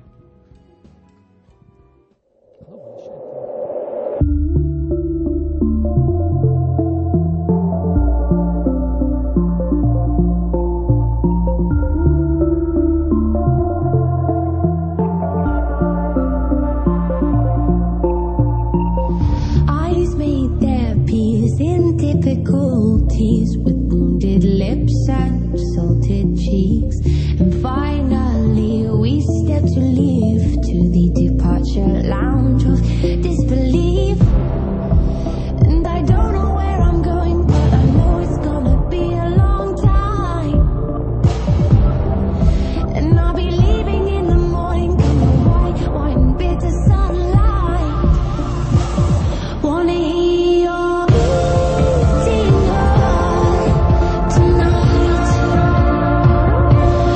Eyes made their peace in difficulties with wounded lips and salted cheeks. And finally we step to leave to the departure lounge of disbelief. And I don't know where I'm going, but I know it's gonna be a long time. And I'll be leaving in the morning, come the white wine, bitter sunlight. Wanna hear your beating heart tonight.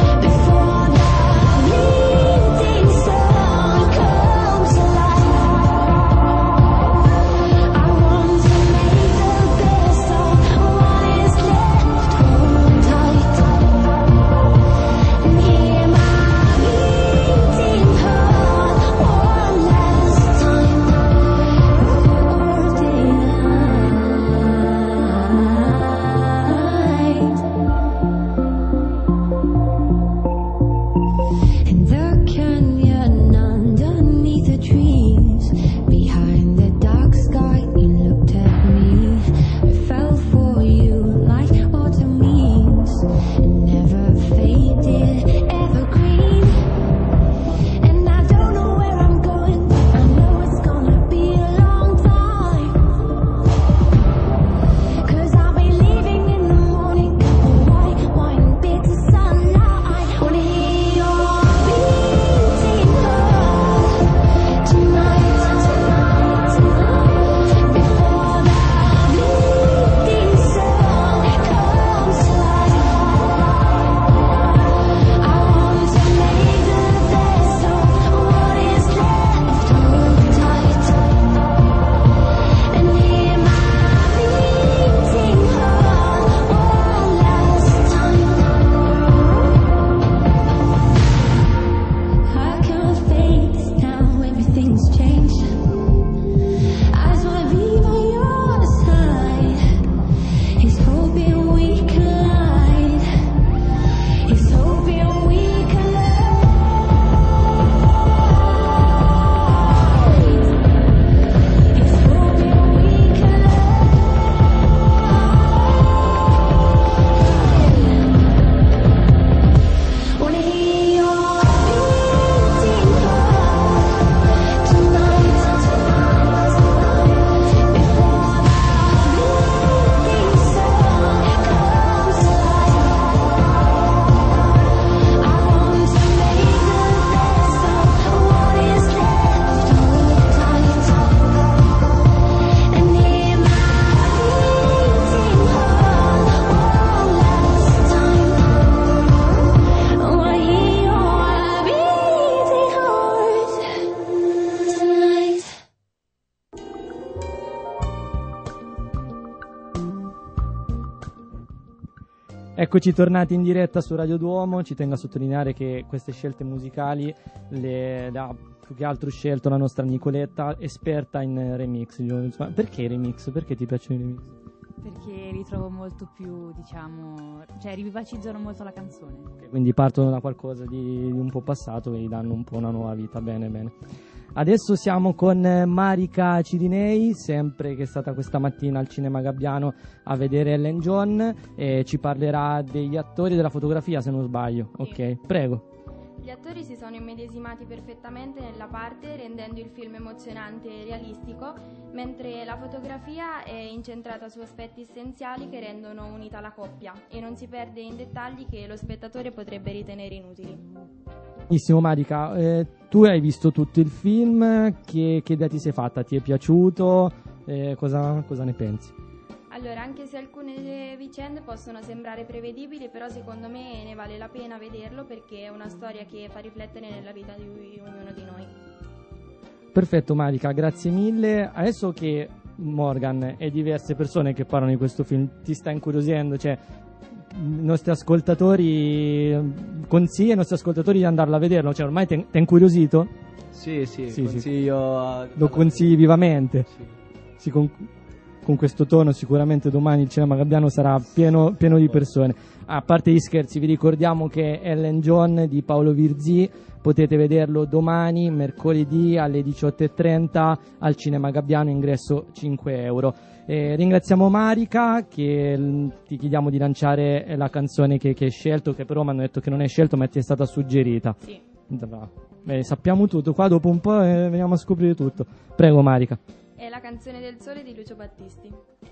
Eccoci tornati in diretta su Radio Duomo. Ci tengo a sottolineare che queste scelte musicali le, le ha più che altro scelto la nostra Nicoletta, esperta in remix. Perché remix? Perché ti piacciono i remix? Perché li trovo molto più, diciamo, cioè rivivacizzano molto la canzone. Okay, quindi partono da qualcosa di, di un po' passato e gli danno un po' una nuova vita. Bene, bene. Adesso siamo con Marica Cirinei, sempre che è stata questa mattina al Cinema Gabbiano a vedere Ellen John, e ci parlerà degli attori e della fotografia, se non sbaglio. Sì. Ok, prego. Gli attori si sono immedesimati perfettamente nella parte, rendendo il film emozionante e realistico, mentre la fotografia è incentrata su aspetti essenziali che rendono unita la coppia e non si perde in dettagli che lo spettatore potrebbe ritenere inutili. Benissimo Marica, eh, tu hai visto tutto il film, che, che idea ti sei fatta? Ti è piaciuto? Eh, cosa, cosa ne pensi? Allora, anche se alcune vicende possono sembrare prevedibili, però secondo me ne vale la pena vederlo perché è una storia che fa riflettere nella vita di ognuno di noi. Perfetto Marica, grazie mille. Adesso che Morgan e diverse persone che parlano di questo film ti sta incuriosendo, cioè i nostri ascoltatori, consigli ai nostri ascoltatori di andarlo a vederlo, cioè ormai ti è incuriosito? Sì, sì, sì consiglio. Sì. Lo consigli vivamente? Sì. Sì, con, con questo tono sicuramente domani il Cinema Gabbiano sarà pieno, pieno di persone. A parte gli scherzi, vi ricordiamo che Ellen John di Paolo Virzì potete vederlo domani, mercoledì alle diciotto e trenta al Cinema Gabbiano, ingresso cinque euro. Eh, ringraziamo Marica, che l- ti chiediamo di lanciare la canzone che, che hai scelto, che però mi hanno detto che non hai scelto ma ti è stata suggerita. Sì. Beh, sappiamo tutto, qua dopo un po' eh, veniamo a scoprire tutto. Prego Marica. È la canzone del sole di Lucio Battisti.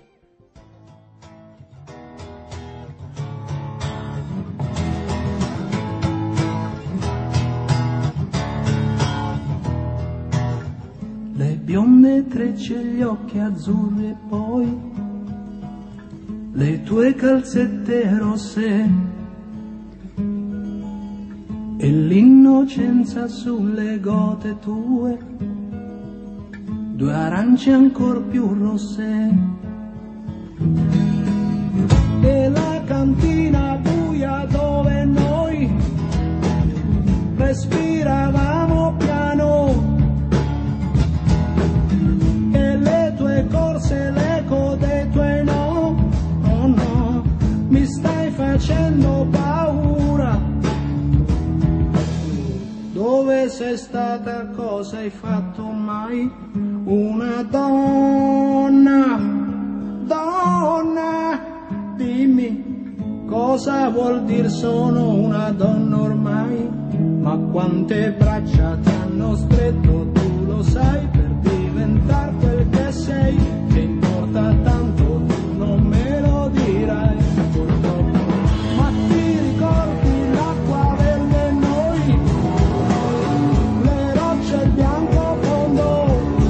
Le bionde trecce, gli occhi azzurri e poi le tue calzette rosse e l'innocenza sulle gote tue, due arance ancor più rosse, e la cantina buia dove noi respiravamo piano, e le tue corse, l'eco dei tuoi no, oh no, mi stai facendo paura. Dove sei stata, cosa hai fatto mai? Una donna, donna, dimmi cosa vuol dire sono una donna ormai? Ma quante braccia ti hanno stretto, tu lo sai, per diventare quel che sei, che importa tanto, tu non me lo dirai purtroppo. Ma ti ricordi l'acqua verde noi, le rocce, il bianco fondo,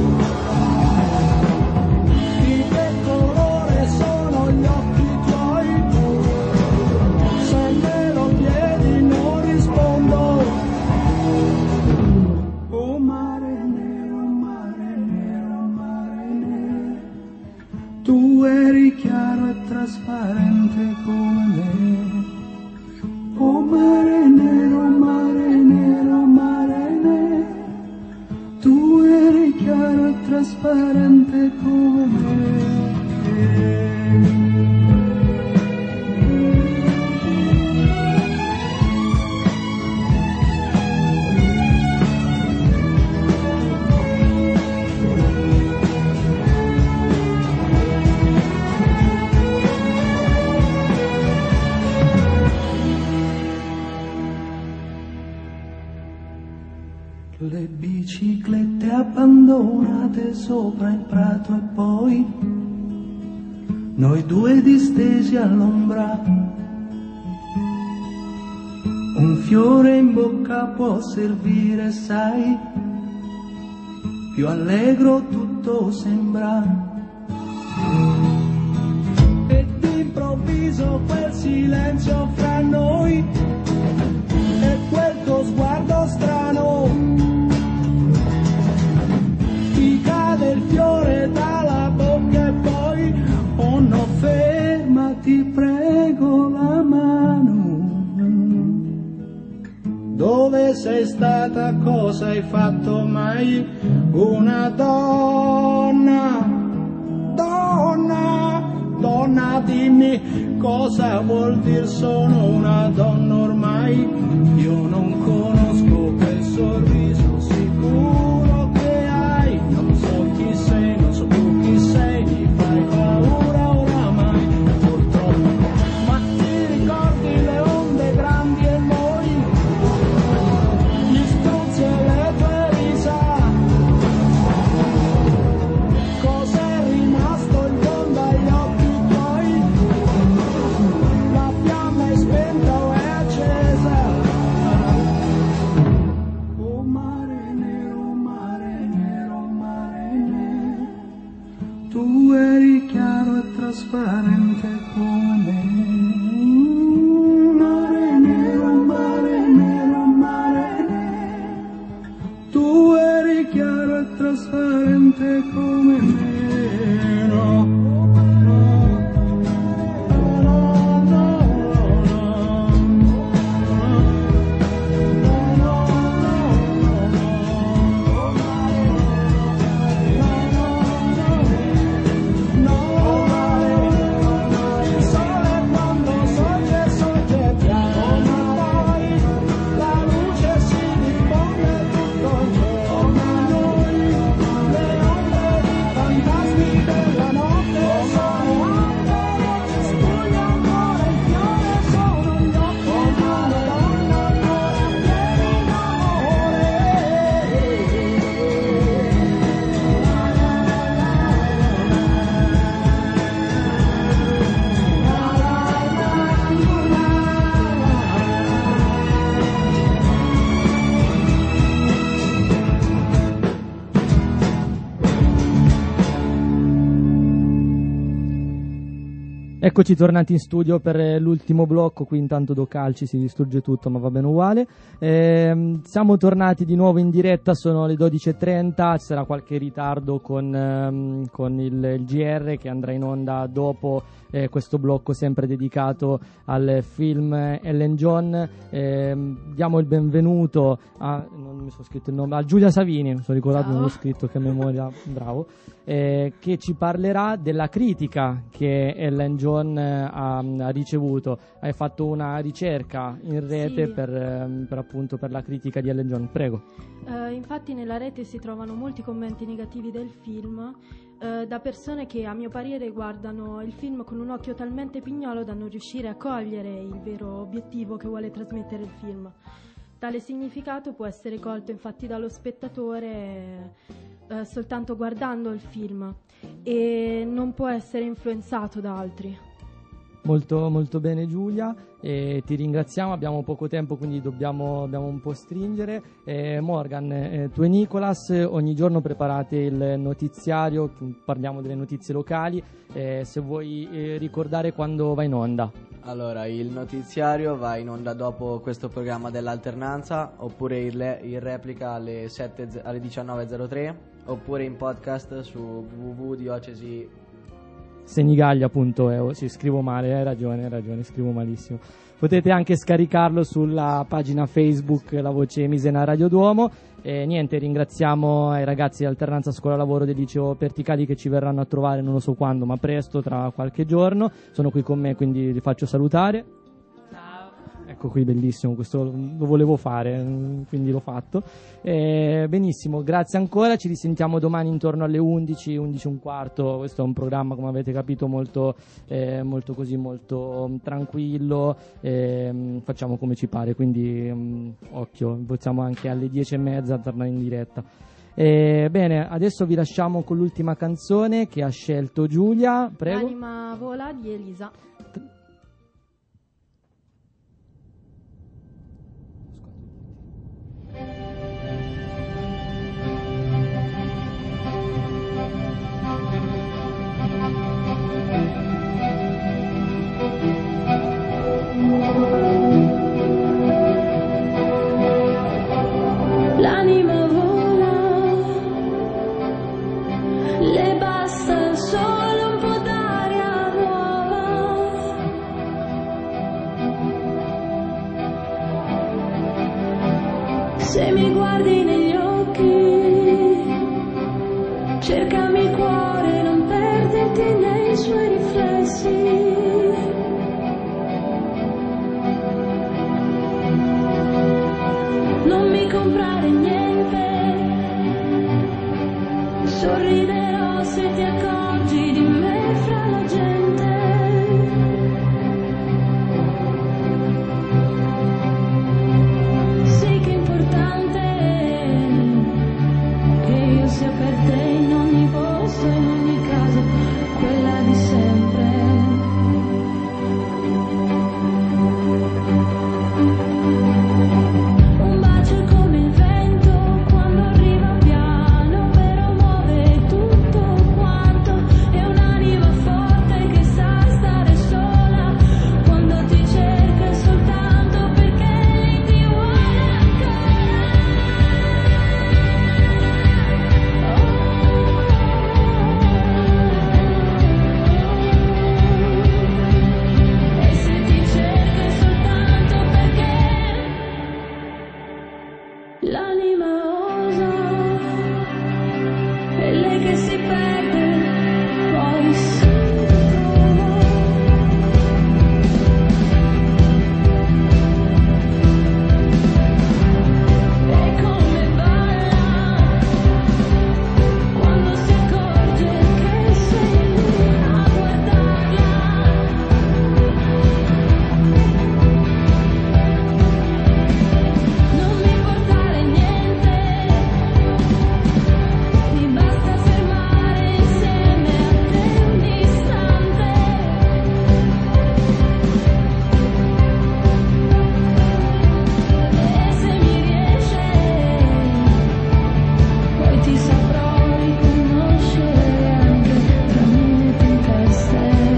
di che colore sono gli occhi tuoi? Se me lo chiedi non rispondo. Oh mare nero, mare nero, mare nero, tu eri chiaro e trasparente come me. Oh mare nero, mare nero, mare nero, tu eri chiaro e trasparente come me. Le biciclette abbandonate sopra il prato e poi noi due distesi all'ombra. Un fiore in bocca può servire, sai, più allegro tutto sembra. E d'improvviso quel silenzio fra noi e quel tuo sguardo strano, ti cade il fiore dalla bocca e poi, oh no, fermati prego la mano. dove sei stata, cosa hai fatto mai? Una donna, donna, donna, dimmi cosa vuol dire sono una donna ormai. Io non conosco quel sorriso sicuro che hai, non so chi sei, non so più chi sei, mi fai paura oramai, purtroppo. Ma ti ricordi le onde grandi e noi, gli struzzi e le tue risa? Cos'è rimasto il don dagli occhi tuoi? La fiamma è spenta o è accesa? Oh mare nero, mare nero, mare nero, tu eri chiaro e trasparente come me. Mare nero, mare nero, mare nero, tu eri chiaro e trasparente come me. No, il sole quando sorge, sorge piano, poi la luce si diffonde tutto intorno a noi. Le ombre di fantasmi della notte sono alberi, ci spugna ancora il fiore, sono gli occhi di una donna ancora pieni d'amore. Eccoci tornati in studio per l'ultimo blocco, qui intanto do calci, si distrugge tutto ma va bene uguale. Ehm, siamo tornati di nuovo in diretta, sono le dodici e trenta, ci sarà qualche ritardo con, ehm, con il, il G R che andrà in onda dopo eh, questo blocco sempre dedicato al film Ellen John. Ehm, diamo il benvenuto a, non mi sono scritto il nome, a Giulia Savini, mi sono ricordato, non l'ho scritto, che memoria, bravo, eh, che ci parlerà della critica che Ellen John Ha, ha ricevuto. Hai fatto una ricerca in rete Sì. per, ehm, per appunto per la critica di Ellen John, prego. Eh, infatti nella rete si trovano molti commenti negativi del film eh, da persone che a mio parere guardano il film con un occhio talmente pignolo da non riuscire a cogliere il vero obiettivo che vuole trasmettere il film. Tale significato può essere colto infatti dallo spettatore eh, soltanto guardando il film e non può essere influenzato da altri. Molto, molto bene Giulia, e ti ringraziamo, abbiamo poco tempo quindi dobbiamo, dobbiamo un po' stringere. eh, Morgan, eh, tu e Nicolas ogni giorno preparate il notiziario, parliamo delle notizie locali, eh, se vuoi eh, ricordare quando va in onda. Allora, il notiziario va in onda dopo questo programma dell'alternanza, oppure in, le- in replica alle, sette, alle diciannove e zero tre, oppure in podcast su w w w punto diocesi. Senigallia punto e u, sì, scrivo male, hai ragione, hai ragione, scrivo malissimo. Potete anche scaricarlo sulla pagina Facebook La Voce Misena Radio Duomo. E niente, ringraziamo ai ragazzi di Alternanza Scuola Lavoro del Liceo Perticali che ci verranno a trovare non lo so quando, ma presto, tra qualche giorno. Sono qui con me, quindi li faccio salutare. Ecco qui, bellissimo, questo lo volevo fare, quindi l'ho fatto. Eh, benissimo, grazie ancora, ci risentiamo domani intorno alle undici, undici e un quarto. Questo è un programma, come avete capito, molto, eh, molto così, molto um, tranquillo, eh, facciamo come ci pare, quindi um, occhio, possiamo anche alle dieci e mezza tornare in diretta. Eh, bene, adesso vi lasciamo con l'ultima canzone che ha scelto Giulia, prego. L'anima vola di Elisa. L'anima vola, le basta solo un po' d'aria nuova. Se mi guardi negli occhi, cercami il cuore, non perderti nei suoi riflessi. Non mi comprare niente, sorriderò se ti accorgi di me fra la gente. Sì che è importante che io sia per te in ogni posto, in ogni caso, quella di sempre. Un bacio è come il vento quando arriva piano, però muove tutto quanto. È un'anima forte che sa stare sola quando ti cerca soltanto perché lei ti vuole ancora. E se ti cerca soltanto perché l'anima osa, è lei che si perde, poi si ritrova. E come balla quando si accorge che sei lì a guardarla. Non mi portare niente, mi basta fermare insieme a te un istante. E se mi riesce, poi ti saprò riconoscere anche tra mille tempeste.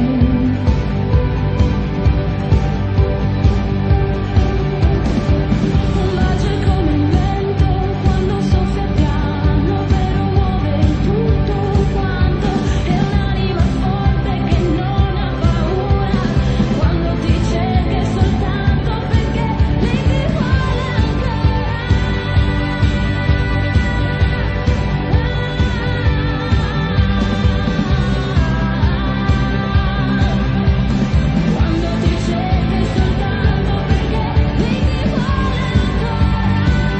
Un bacio è come il vento quando soffia piano, però muove tutto quanto. È un'anima forte che non ha paura quando ti cerca soltanto perché lei ti vuole ancora. Quando ti cerca soltanto perché lei ti vuole ancora.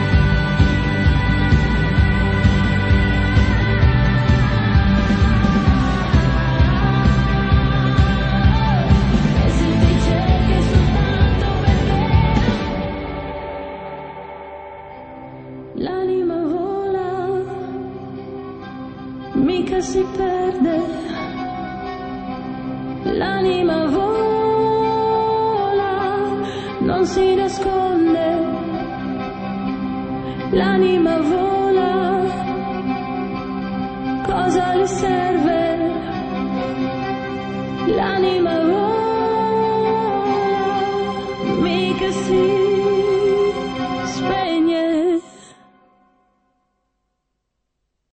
E se ti cerca soltanto perché l'anima vola, mica si perde. L'anima vola, non si nasconde. L'anima vola, cosa le serve? L'anima vola, mica si